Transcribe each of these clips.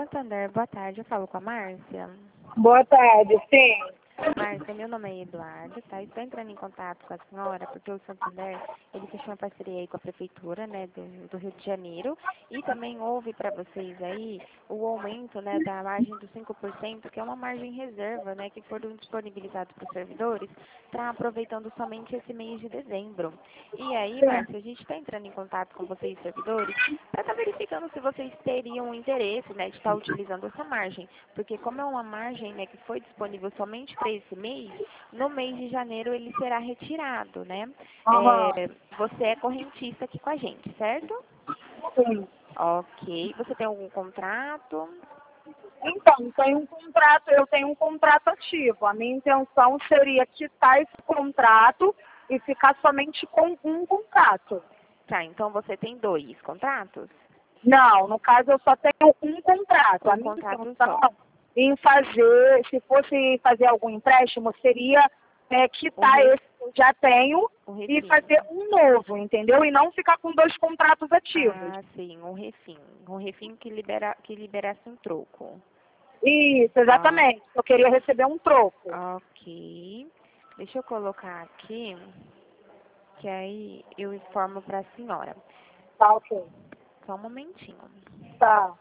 Santander, boa tarde. Eu falo com a Márcia. Boa tarde, sim. Márcia, meu nome é Eduardo, tá? Estou entrando em contato com a senhora porque o Santander, ele fechou uma parceria aí com a prefeitura, né, do Rio de Janeiro, e também houve para vocês aí o aumento, né, da margem dos 5%, que é uma margem reserva, né, que foram disponibilizados para os servidores, tá aproveitando somente esse mês de dezembro. E aí, Márcia, a gente está entrando em contato com vocês, servidores, para estar verificando se vocês teriam interesse, né, de estar utilizando essa margem, porque como é uma margem, né, que foi disponível somente para esse mês, no mês de janeiro ele será retirado, né? Aham, Você é correntista aqui com a gente, certo? sim. Ok. Você tem algum contrato? Então, eu tenho um contrato ativo. A minha intenção seria quitar esse contrato e ficar somente com um contrato. Tá, então você tem 2 contratos? Não, no caso eu só tenho um contrato. A Um minha contrato intenção só. em fazer, se fosse fazer algum empréstimo, seria quitar re- esse que eu já tenho O e refim. fazer um novo, entendeu? E não ficar com 2 contratos ativos. Ah, sim, um refim. Um refim que liberasse um troco. Isso, Ah, exatamente. Eu queria receber um troco. ok. Deixa eu colocar aqui, que aí eu informo para a senhora. Tá, ok. Só um momentinho. Tá.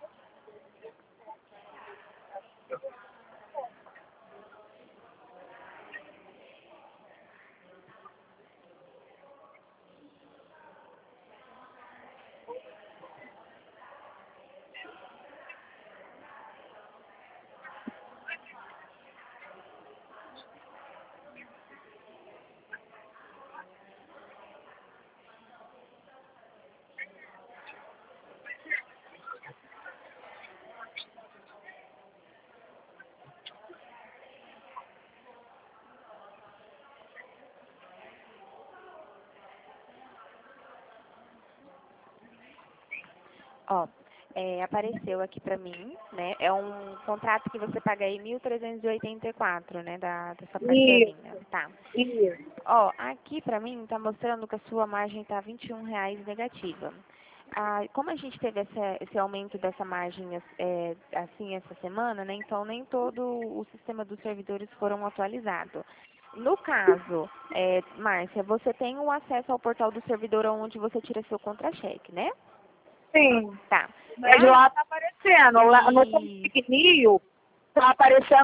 Ó, apareceu aqui pra mim, né? É um contrato que você paga aí 1.384, né? Dessa parcelinha, Isso, tá? isso. Ó, aqui pra mim tá mostrando que a sua margem tá R$ 21 negativa. Ah, como a gente teve esse aumento dessa margem assim essa semana, né? Então nem todo o sistema dos servidores foram atualizados. No caso, Márcia, você tem o acesso ao portal do servidor onde você tira seu contra-cheque, né? Sim. Tá. Mas lá tá aparecendo. Lá no E, Consignio tá aparecendo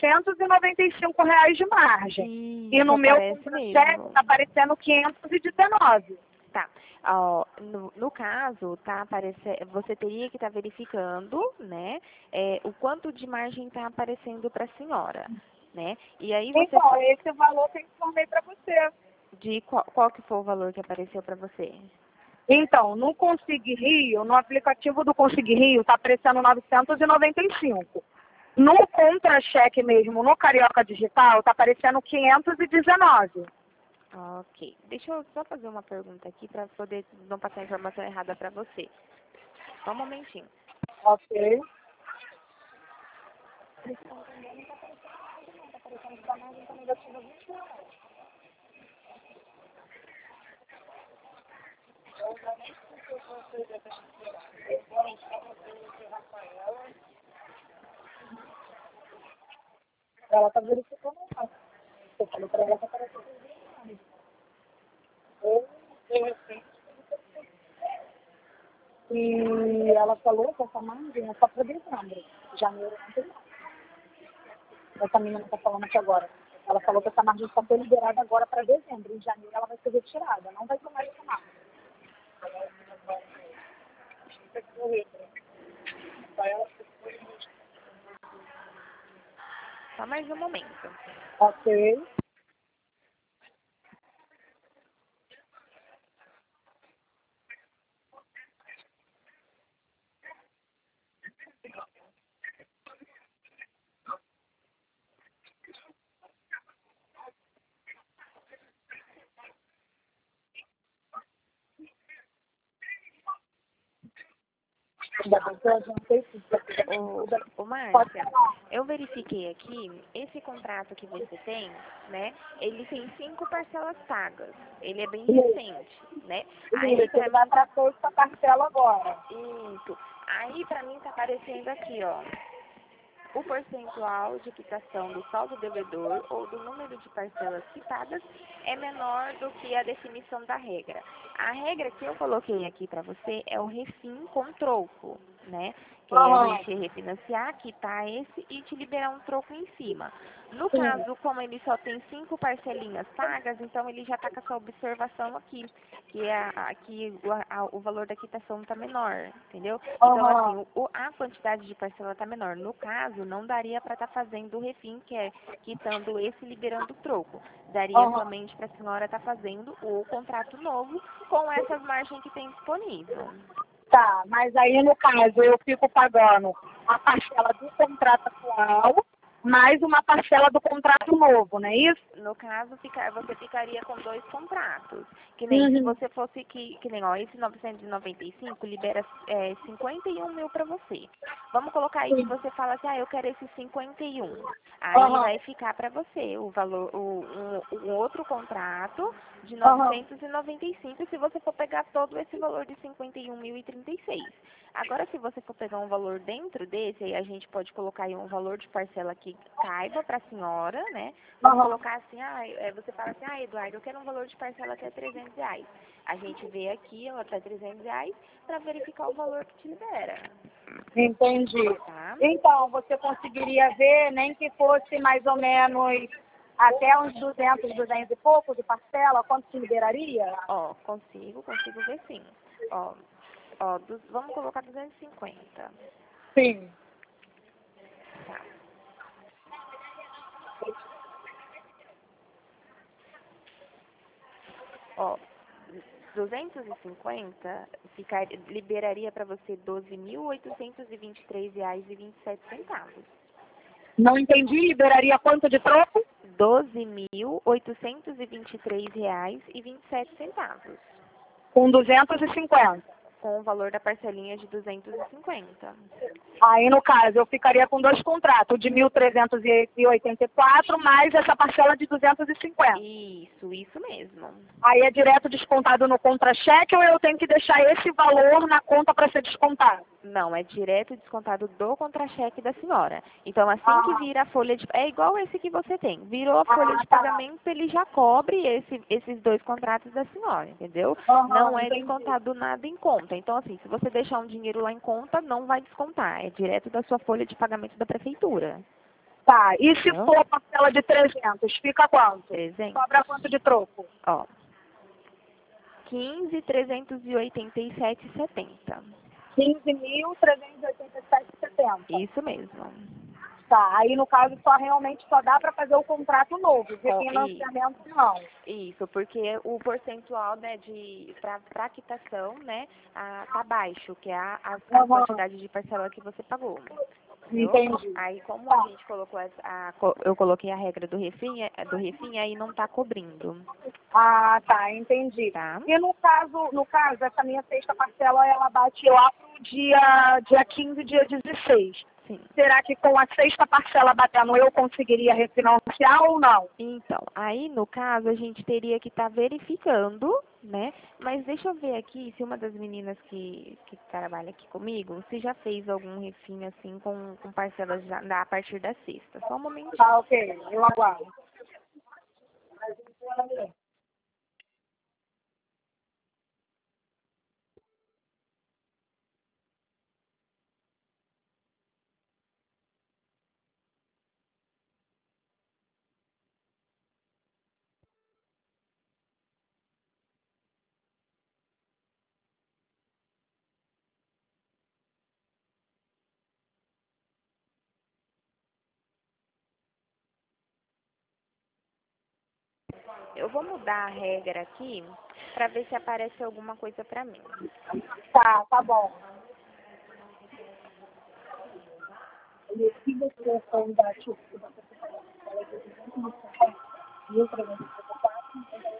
R$ 995 de margem. E isso no meu aparece contra-cheque mesmo. tá aparecendo 519. Tá. Ó, no caso, tá aparecendo, você teria que estar verificando, né, o quanto de margem está aparecendo para a senhora, né? E aí você, Então, esse valor que eu informei para você. de qual que foi o valor que apareceu para você? Então, no Consig Rio, no aplicativo do Consig Rio, está aparecendo 995. No contra-cheque mesmo, no Carioca Digital, está aparecendo 519. Ok. Deixa eu só fazer uma pergunta aqui para poder não passar a informação errada para você. Só um momentinho. Ok. Ela está verificando lá. Eu falei para ela que apareceu. E ela falou que essa margem é só para dezembro. Janeiro não tem mais. Essa menina está falando aqui agora. Ela falou que essa margem só foi liberada agora para dezembro. Em janeiro ela vai ser retirada. Não vai ter mais essa margem. Só mais um momento. Ok. Já pensou? Eu já não sei se Ô pode Márcia, falar. eu verifiquei aqui, esse contrato que você tem, né, ele tem 5 parcelas pagas. Ele é bem recente, né? Aí Isso, pra ele vai mim para a sexta parcela agora. isso. Aí pra mim tá aparecendo aqui, ó. O percentual de quitação do saldo devedor ou do número de parcelas quitadas é menor do que a definição da regra. A regra que eu coloquei aqui para você é o refim com troco, né? Que é a Aham, gente refinanciar, quitar esse e te liberar um troco em cima. No sim. caso, como ele só tem 5 parcelinhas pagas, então ele já está com essa observação aqui, que, o valor da quitação está menor, entendeu? Então, Aham, assim, a quantidade de parcela está menor. No caso, não daria para estar fazendo o refim, que é quitando esse e liberando o troco. Daria aham. somente para a senhora estar fazendo o contrato novo com essas margens que tem disponível. Tá, mas aí no caso eu fico pagando a parcela do contrato atual mais uma parcela do contrato novo, não é isso? No caso, você ficaria com 2 contratos. Que nem se Uhum. você fosse que nem, ó, esse 995 libera 51 mil para você. Vamos colocar aí que Sim. você fala assim, eu quero esse 51. Aí Aham, vai ficar para você o valor, um outro contrato de aham. 995 se você for pegar todo esse valor de 51.036. Agora, se você for pegar um valor dentro desse, aí a gente pode colocar aí um valor de parcela que caiba para a senhora, né? Vamos Aham. colocar assim, você fala assim, Eduardo, eu quero um valor de parcela até R$ 300. A gente vê aqui, ó, até R$ 300 para verificar o valor que te libera, Entendi. tá? Então, você conseguiria ver, nem que fosse mais ou menos até uns 200 e pouco de parcela, quanto se liberaria? Ó, consigo ver sim. Ó, vamos colocar 250, Sim. tá? Ó, 250 liberaria para você R$ 12.823,27. Não entendi, liberaria quanto de troco? R$ 12.823,27, Com 250. com o valor da parcelinha de 250. Aí, no caso, eu ficaria com dois contratos, de 1.384 mais essa parcela de 250. Isso mesmo. Aí é direto descontado no contra-cheque ou eu tenho que deixar esse valor na conta para ser descontado? Não, é direto descontado do contra-cheque da senhora. Então, assim que Ah, vira a folha de... É igual esse que você tem. Virou a folha de tá. pagamento, ele já cobre esses 2 contratos da senhora, entendeu? Aham, Não é entendi. descontado nada em conta. Então, assim, se você deixar um dinheiro lá em conta, não vai descontar. É direto da sua folha de pagamento da prefeitura. Tá, e se Entendeu? for a parcela de 300, fica quanto? 300. Sobra quanto de troco? Ó, 15.387,70. 15.387,70. Isso mesmo. Tá, aí no caso realmente só dá para fazer o contrato novo, de E financiamento não. isso, porque o percentual, né, para quitação, né, tá baixo, que é a Aham, quantidade de parcela que você pagou, entendeu? entendi. Aí, como a Tá. gente colocou eu coloquei a regra do refim, aí não tá cobrindo, Ah, tá, entendi. tá? E no caso, essa minha sexta parcela, ela bate lá pro dia 15, dia 16. Sim. Será que com a sexta parcela batendo eu conseguiria refinanciar ou não? Então, aí no caso a gente teria que estar verificando, né? Mas deixa eu ver aqui se uma das meninas que trabalha aqui comigo, se já fez algum refim assim com parcelas já, a partir da sexta. Só um Tá, momentinho. ok, eu aguardo. Eu vou mudar a regra aqui para ver se aparece alguma coisa para mim. Tá bom. E se você for da tipo, mil trezentos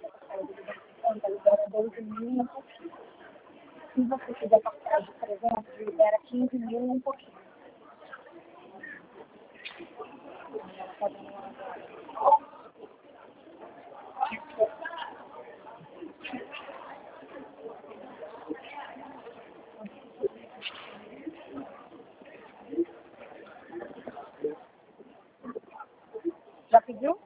e 12 mil, se você quiser parcelar de 300, Libera 15 mil e um pouquinho. Já pediu?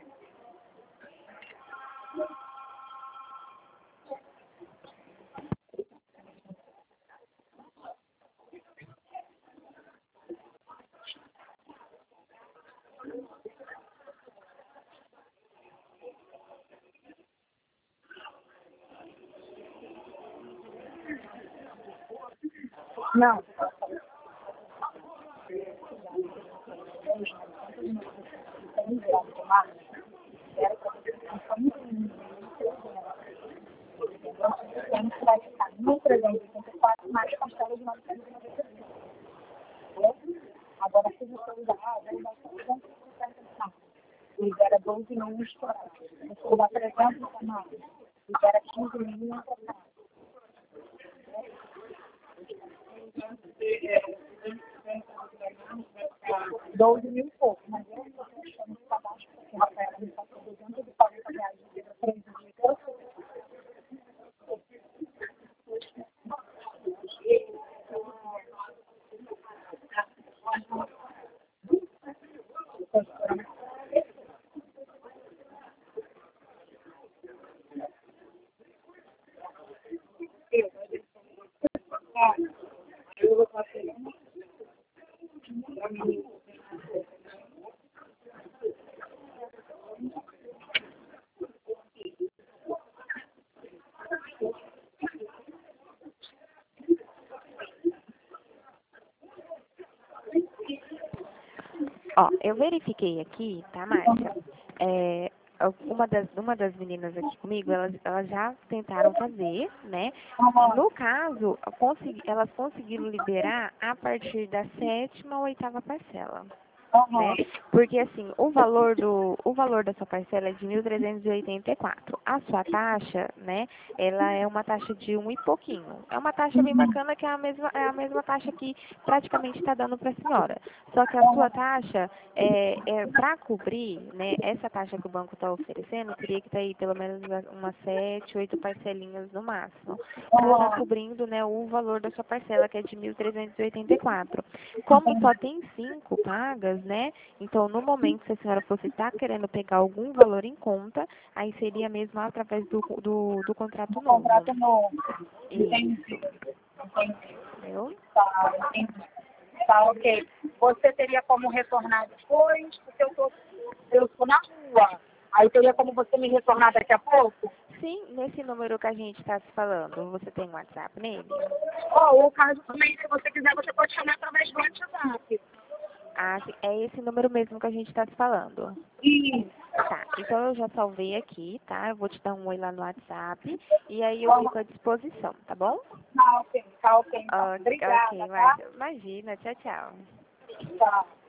Não. Vai ficar 1.384 mais parcela de 995. Agora, se você usar, ele vai ser 260. Libera 12 mil estourados. Se usar 300, não. Libera 15 mil estourados. 12 mil e pouco, mas eu estou deixando para baixo, porque a Rafaela me passou 240 reais de 3 dias. Eu vou fazer. Ó, eu verifiquei aqui, tá, Márcia? Uma das meninas aqui comigo, elas já tentaram fazer, né? No caso, elas conseguiram liberar a partir da 7ª ou 8ª parcela. Né? Porque assim, o valor da sua parcela é de 1.384. A sua taxa, né, ela é uma taxa de um e pouquinho. É uma taxa bem bacana que é a mesma taxa que praticamente está dando para a senhora. Só que a sua taxa para cobrir, né, essa taxa que o banco está oferecendo, teria que estar aí pelo menos umas 7, 8 parcelinhas no máximo, para estar cobrindo, né, o valor da sua parcela, que é de 1.384. Como só tem 5 pagas, né? Então, no momento, se a senhora fosse estar querendo pegar algum valor em conta, aí seria mesmo através do contrato novo. Contrato novo. Isso. Entendeu? Tá, entendi. Tá, ok. Você teria como retornar depois, porque eu tô na rua. Aí teria como você me retornar daqui a pouco? Sim, nesse número que a gente está se falando, você tem um WhatsApp nele? O caso também, se você quiser, você pode chamar através do WhatsApp. Ah, sim, é esse número mesmo que a gente está se falando. Isso. Tá, então eu já salvei aqui, tá? Eu vou te dar um oi lá no WhatsApp e aí eu fico à disposição, tá bom? Tá, ok. Tá, ok. Então. Obrigada, Ok, tá? imagina, tchau, tchau. Tchau.